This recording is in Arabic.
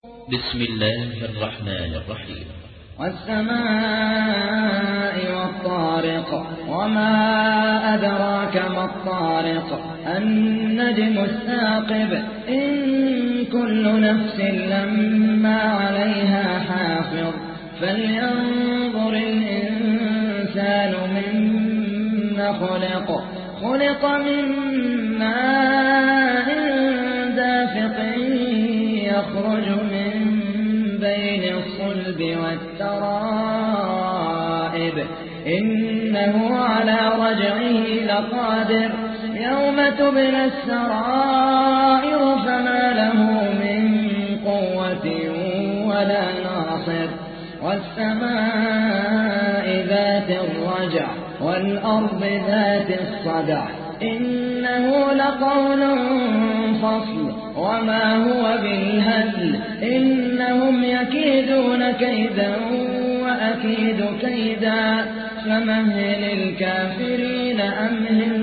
بسم الله الرحمن الرحيم. والسماء والطارق وما أدراك ما الطارق النجم الثاقب إن كل نفس لما عليها حافظ فلينظر الإنسان مما خلق من ماء دافق يخرج من بين الصلب والترائب إنه على رجعه لقادر يوم تبلى السرائر فما له من قوة ولا ناصر والسماء ذات الرجع والأرض ذات الصدع إنه لقول فصل وما هو بالهزل إنهم يكيدون كيدا وأكيد كيدا فمهل الكافرين أمهل